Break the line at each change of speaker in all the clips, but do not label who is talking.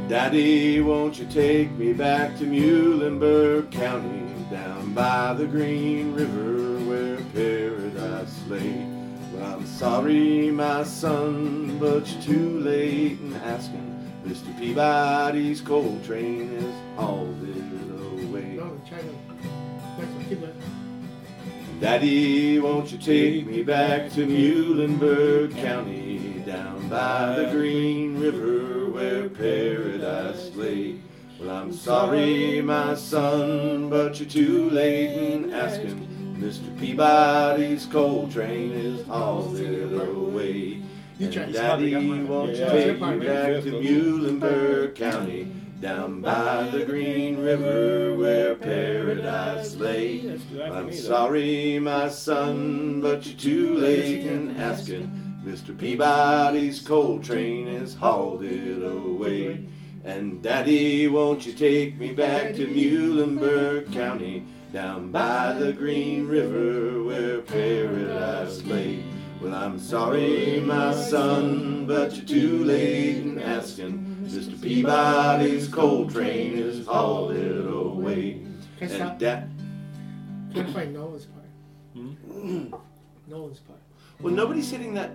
Daddy, won't you take me back to Muhlenberg County, down by the Green River where paradise lay? Well, I'm sorry, my son, but you're too late in asking. Mr. Peabody's coal train is hauled away.
No, China. That's what keep it.
Daddy, won't you take me back to Muhlenberg County, down by the Green River where paradise lay? Well, I'm sorry, my son, but you're too late in asking. Mr. Peabody's coal train is hauled away. And Daddy, won't you take me back to Muhlenberg County, down by the Green River where paradise lay? I'm sorry, my son, but you're too late in asking. Mr. Peabody's coal train is hauled away. And Daddy, won't you take me back to Muhlenberg County, down by the Green River where paradise lay? Well, I'm sorry, my son, but you're too late in asking. Mr. Peabody's coal train is hauled away.
Can I stop?
Trying
to find Noah's part. Noah's part.
Well, nobody's hitting that.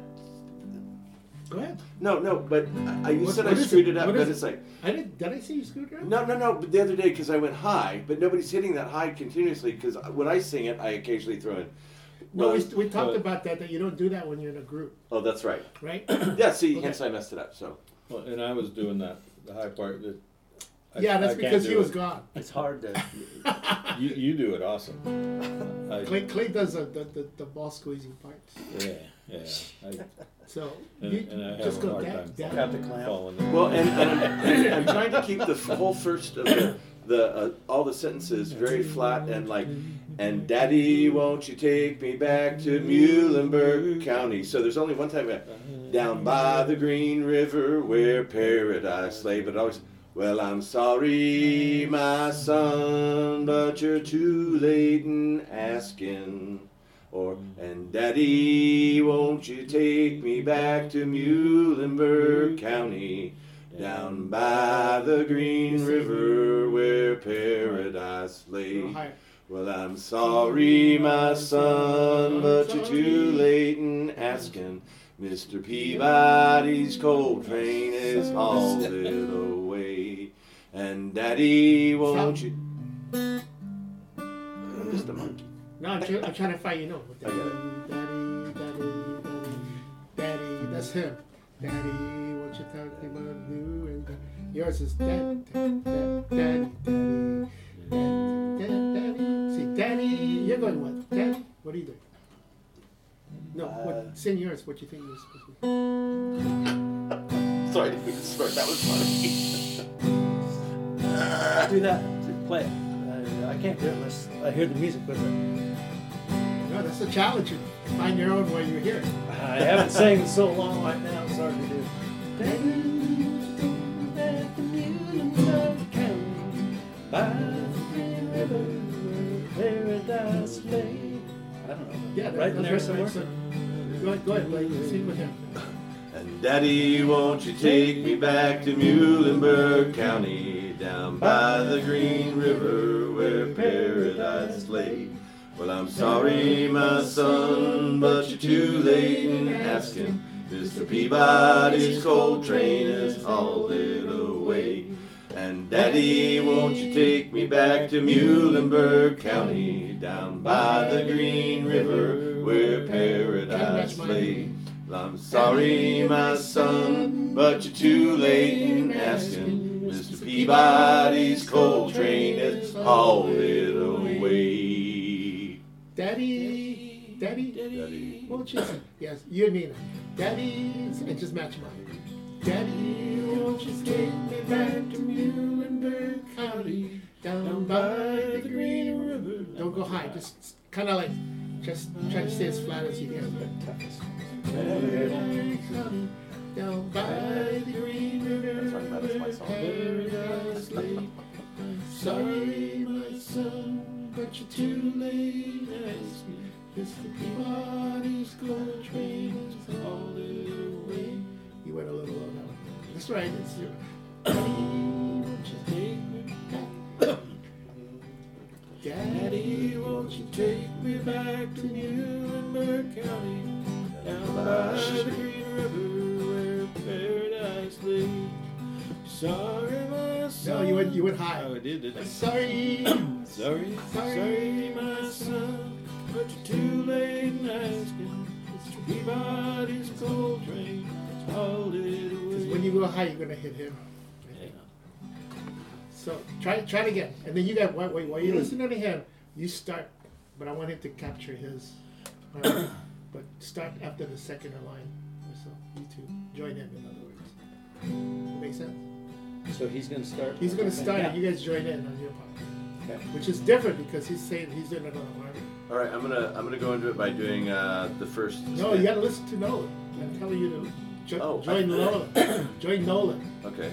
Go ahead.
No, but you said I screwed it up, but it's like.
Did I say you screwed it up?
No, but the other day, because I went high, but nobody's hitting that high continuously, because when I sing it, I occasionally throw in.
No, we talked about that you don't do that when you're in a group.
Oh, that's right.
Right?
Yeah, see, hence I messed it up, so.
Well, and I was doing that, the high part.
That's because he was gone.
It's hard to.
You do it awesome.
Clay does the ball squeezing parts.
Yeah.
So
And I
just
have a
go
hard
down.
time
Got the clamp.
following.
Well, and I'm trying to keep the whole first of the all the sentences very flat and like, and Daddy, won't you take me back to Muhlenberg County? So there's only one time down by the Green River where paradise lay, but always, well, I'm sorry, my son, but you're too late in asking. Or, and Daddy, won't you take me back to Muhlenberg County, down by the Green River where paradise lay? Well, I'm sorry, my son, but you're too late in asking. Mr. Peabody's coal train is hauled away. And Daddy, won't you... I'm just a monkey.
No, I'm trying to find Daddy, Daddy, that's him. Daddy, what you talking about do? And yours is Daddy, Daddy. See, Daddy, you're going what? Daddy, what are you doing? No, sing yours. What you think you're supposed to do?
Sorry, I didn't start. That was funny.
Do that. Play it. I can't do it unless I hear the music with it.
No, that's a challenge. You find your own way you hear it.
I haven't sang in so long right now. It's hard to do. Paradise lay. I don't know.
Yeah,
right in there somewhere.
Go ahead, Blake. Sing with him.
And Daddy, won't you take me back to Muhlenberg County, down by the Green River where paradise lay? Well, I'm sorry, my son, but you're too late in asking. Mr. Peabody's coal train is hauled away. And Daddy, won't you take me back to Muhlenberg County, down by the Green River where paradise lay? Well, I'm sorry, my son, but you're too late in asking. Mr. Peabody's coal train is hauled away.
Daddy, won't you sing? Yes, you and Nina. Daddy, and just match mine. Daddy, won't you take me back to Muhlenberg County, down by the Green River? Don't go high, just kind of like, just try to stay as flat as you can. Down by the Green River, paradise lay. Sorry, my son, but you're too late to ask me. Mr. Peabody's coal train is hauled away. You went a little low now. That's right. It's your
take me back to Muhlenberg County, down by the Green River where paradise lay. Sorry, my son.
No, you went high.
Oh, I did, didn't I?
Sorry.
Sorry.
my son, but you're too late in asking. Mr. Peabody's coal train has hauled it away.
When you go high, you're gonna hit him. So try it again, and then you got while you're listening to him, you start. But I want him to capture his. But start after the second line or so. You two join in other words. Make sense?
So he's gonna start.
He's gonna start,
Yeah.
and you guys join in on your part,
Okay.
which is different because he's saying he's in another harmony.
All right, I'm gonna go into it by doing the first.
No, you gotta listen to Nolan. I'm telling you to join Nolan. Join Nolan.
Okay.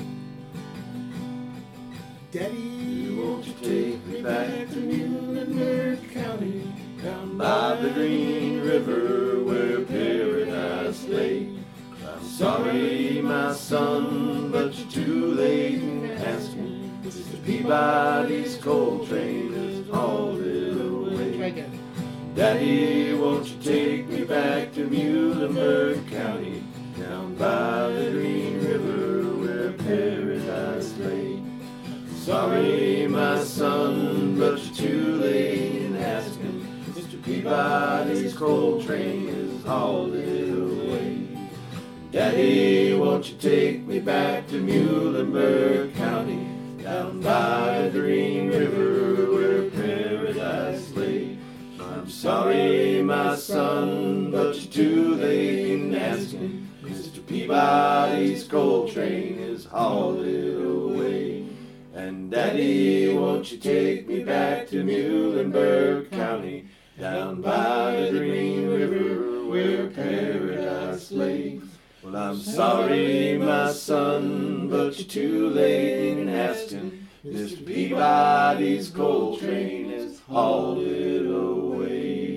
Daddy,
Won't you take me back to Muhlenberg County, down by the Green River where paradise lay? I'm sorry, my son, but you're too late in asking. Mr. Peabody's coal train has hauled it
try
away.
again.
Daddy, won't you take me back to Muhlenberg County, down by the Green River where paradise lay? Sorry, my son, but you're too late in asking. Mr. Peabody's coal train has hauled it away. Daddy, won't you take me back to Muhlenberg County, down by the Green River where paradise lay? I'm sorry, my son, but you're too late in asking. Mr. Peabody's coal train has hauled it away. And Daddy, won't you take me back to Muhlenberg County, down by the Green River where paradise lay? Well, I'm sorry, my son, but you're too late in asking. Mr. Peabody's coal train has hauled it away.